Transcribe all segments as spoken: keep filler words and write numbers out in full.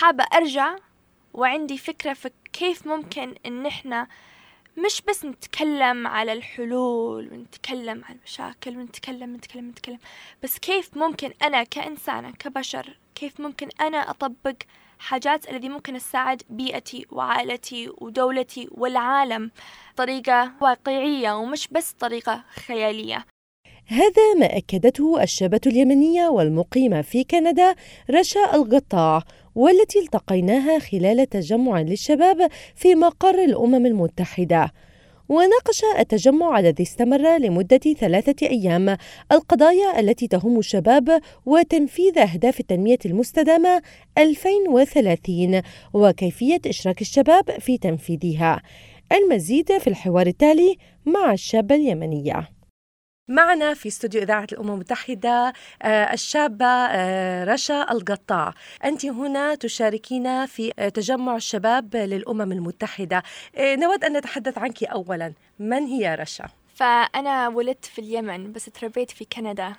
حابة أرجع وعندي فكرة في كيف ممكن إن إحنا مش بس نتكلم على الحلول ونتكلم عن المشاكل ونتكلم نتكلم نتكلم بس كيف ممكن أنا كإنسانة كبشر كيف ممكن أنا أطبق حاجات الذي ممكن تساعد بيئتي وعائلتي ودولتي والعالم طريقة واقعية ومش بس طريقة خيالية. هذا ما أكدته الشابة اليمنية والمقيمة في كندا رشا القطاع، والتي التقيناها خلال تجمع للشباب في مقر الأمم المتحدة. وناقش التجمع الذي استمر لمدة ثلاثة أيام القضايا التي تهم الشباب وتنفيذ أهداف التنمية المستدامة ألفين وثلاثين وكيفية إشراك الشباب في تنفيذها. المزيد في الحوار التالي مع الشابة اليمنية. معنا في استوديو إذاعة الأمم المتحدة الشابة رشا القطاع. أنت هنا تشاركين في تجمع الشباب للأمم المتحدة. نود أن نتحدث عنك أولا، من هي رشا؟ فأنا ولدت في اليمن بس تربيت في كندا،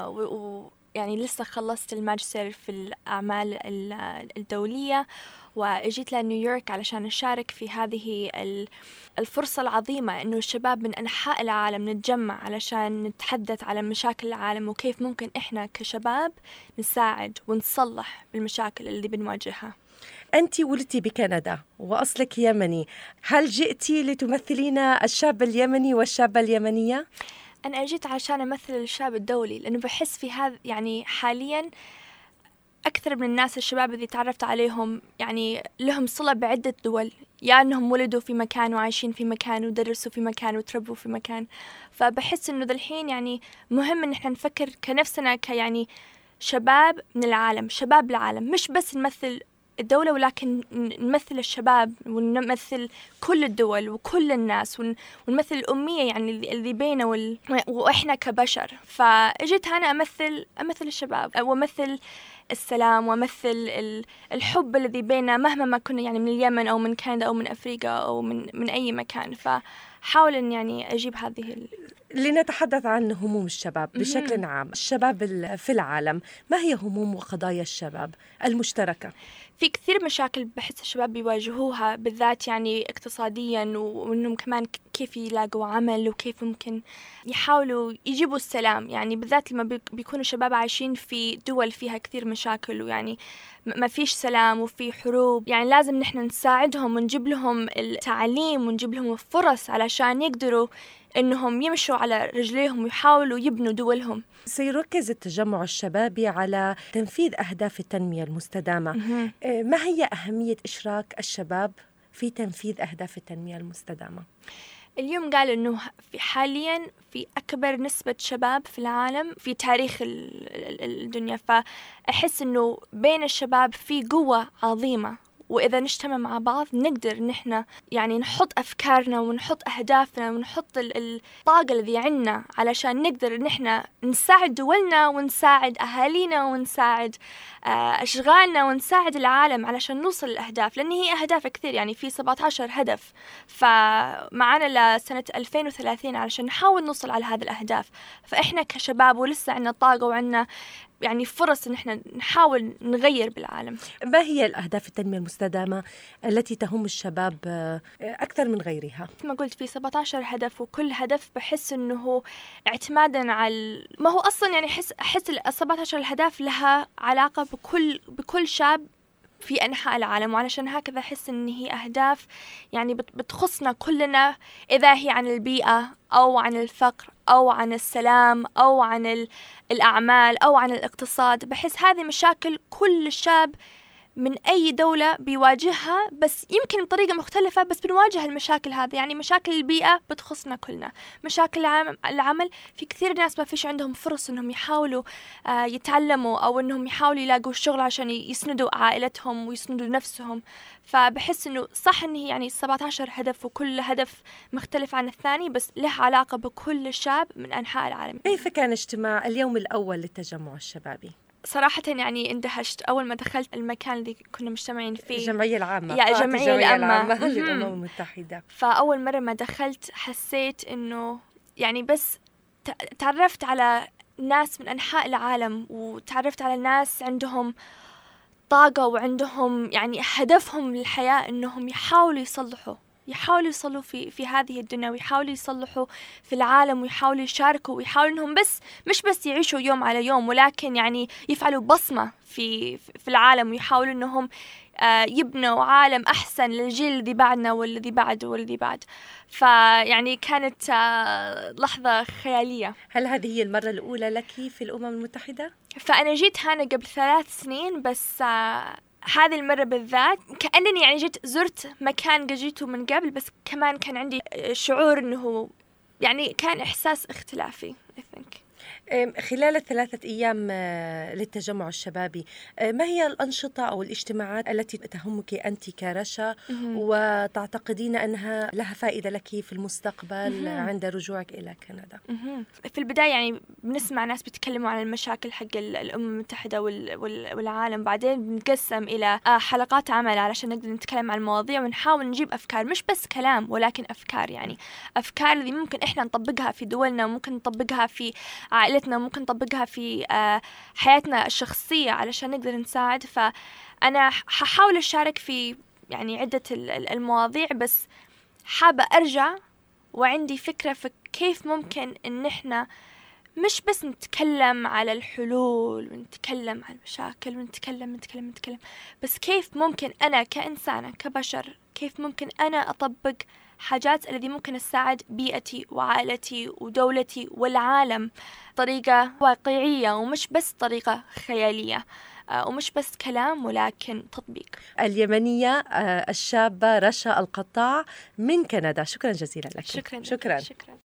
ويعني لسه خلصت الماجستير في الأعمال الدولية وأجيت لنيويورك علشان أشارك في هذه الفرصة العظيمة إنه الشباب من أنحاء العالم نتجمع علشان نتحدث على مشاكل العالم وكيف ممكن إحنا كشباب نساعد ونصلح المشاكل اللي بنواجهها. أنت ولدتي بكندا وأصلك يمني، هل جئتي لتمثلين الشاب اليمني والشابة اليمنية؟ أنا أجيت عشان أمثل الشاب الدولي، لأنه بحس في هذا يعني حالياً أكثر من الناس الشباب اللي تعرفت عليهم يعني لهم صلة بعدة دول، يعني أنهم ولدوا في مكان وعايشين في مكان ودرسوا في مكان وتربوا في مكان. فبحس إنه ذا الحين يعني مهم إن إحنا نفكر كنفسنا كيعني شباب من العالم، شباب العالم، مش بس نمثل الدولة ولكن نمثل الشباب ونمثل كل الدول وكل الناس ونمثل الأمية يعني اللي بينا وال... وإحنا كبشر. فأجيت هنا أمثل أمثل الشباب وأمثل السلام ومثل الحب الذي بيننا مهما ما كنا يعني من اليمن أو من كندا أو من أفريقيا أو من من أي مكان. فحاول إن يعني أجيب هذه ال... لنتحدث عن هموم الشباب بشكل عام. الشباب في العالم، ما هي هموم وقضايا الشباب المشتركة؟ في كثير مشاكل بحس الشباب بيواجهوها بالذات يعني اقتصاديا، وإنهم كمان كيف يلاقوا عمل وكيف ممكن يحاولوا يجيبوا السلام، يعني بالذات لما بيكونوا الشباب عايشين في دول فيها كثير مشاكل ويعني ما فيش سلام وفي حروب. يعني لازم نحن نساعدهم ونجيب لهم التعليم ونجيب لهم الفرص علشان يقدروا إنهم يمشوا على رجليهم ويحاولوا يبنوا دولهم. سيركز التجمع الشبابي على تنفيذ أهداف التنمية المستدامة. ما هي أهمية إشراك الشباب في تنفيذ أهداف التنمية المستدامة؟ اليوم قال إنه في حالياً في أكبر نسبة شباب في العالم في تاريخ الدنيا، فأحس إنه بين الشباب في قوة عظيمة، وإذا نجتمع مع بعض نقدر نحن يعني نحط أفكارنا ونحط أهدافنا ونحط الطاقة الذي عنا علشان نقدر نحن نساعد دولنا ونساعد أهالينا ونساعد أشغالنا ونساعد العالم علشان نوصل للأهداف، لأن هي أهداف كثير يعني في سبعة عشر هدف فمعنا لسنة ألفين وثلاثين علشان نحاول نوصل على هذه الأهداف. فإحنا كشباب ولسه عنا طاقة وعنا يعني فرص إن إحنا نحاول نغير بالعالم. ما هي الأهداف التنمية المستدامة التي تهم الشباب أكثر من غيرها؟ ما قلت في سبعة عشر هدف، وكل هدف بحس إنه اعتمادا على ما هو أصلاً يعني حس أحس السبعة عشر الهدف لها علاقة بكل بكل شاب في أنحاء العالم، وعلشان هكذا أحس إن هي أهداف يعني بتخصنا كلنا، إذا هي عن البيئة أو عن الفقر أو عن السلام أو عن الأعمال أو عن الاقتصاد. بحس هذه مشاكل كل شاب من أي دولة بيواجهها، بس يمكن بطريقة مختلفة، بس بنواجه المشاكل هذه. يعني مشاكل البيئة بتخصنا كلنا، مشاكل العمل في كثير ناس ما فيش عندهم فرص إنهم يحاولوا يتعلموا أو إنهم يحاولوا يلاقوا الشغل عشان يسندوا عائلتهم ويسندوا نفسهم. فبحس إنه صح إن هي يعني سبعة عشر هدف وكل هدف مختلف عن الثاني، بس له علاقة بكل شاب من أنحاء العالم. كيف كان اجتماع اليوم الأول للتجمع الشبابي؟ صراحة يعني اندهشت أول ما دخلت المكان اللي كنا مجتمعين فيه، الجمعية العامة يا جمعية العامة للأمم المتحدة. فأول مرة ما دخلت حسيت إنه يعني بس تعرفت على ناس من أنحاء العالم، وتعرفت على ناس عندهم طاقة وعندهم يعني هدفهم للحياة إنهم يحاولوا يصلحوا يحاولوا يصلوا في في هذه الدنيا، ويحاولوا يصلحوا في العالم، ويحاولوا يشاركوا، ويحاولوا إنهم بس مش بس يعيشوا يوم على يوم، ولكن يعني يفعلوا بصمة في في العالم، ويحاولوا إنهم آه يبنوا عالم أحسن للجيل الذي بعدنا والذي بعده والذي بعد. فيعني كانت آه لحظة خيالية. هل هذه هي المرة الأولى لك في الأمم المتحدة؟ فأنا جيت هنا قبل ثلاث سنين بس. آه هذه المرة بالذات كأنني يعني جيت زرت مكان جيته من قبل، بس كمان كان عندي شعور إنه يعني كان إحساس اختلافي I think. خلال الثلاثة أيام للتجمع الشبابي، ما هي الأنشطة أو الاجتماعات التي تهمك أنت كرشا وتعتقدين أنها لها فائدة لك في المستقبل عند رجوعك إلى كندا؟ في البداية يعني بنسمع ناس بيتكلموا عن المشاكل حق الأمم المتحدة والعالم، بعدين بنقسم إلى حلقات عمل علشان نقدر نتكلم عن المواضيع ونحاول نجيب أفكار، مش بس كلام ولكن أفكار، يعني أفكار اللي ممكن إحنا نطبقها في دولنا، وممكن نطبقها في عائلتنا، ممكن نطبقها في حياتنا الشخصية علشان نقدر نساعد. فأنا ححاول أشارك في يعني عدة المواضيع، بس حابة أرجع وعندي فكرة في كيف ممكن إن إحنا مش بس نتكلم على الحلول ونتكلم عن المشاكل ونتكلم نتكلم نتكلم بس كيف ممكن أنا كإنسانة كبشر، كيف ممكن أنا أطبق حاجات الذي ممكن تساعد بيئتي وعائلتي ودولتي والعالم طريقة واقعية، ومش بس طريقة خيالية، ومش بس كلام ولكن تطبيق. اليمنية الشابة رشا القطاع من كندا، شكرا جزيلا لك. شكرا, شكرا. شكرا.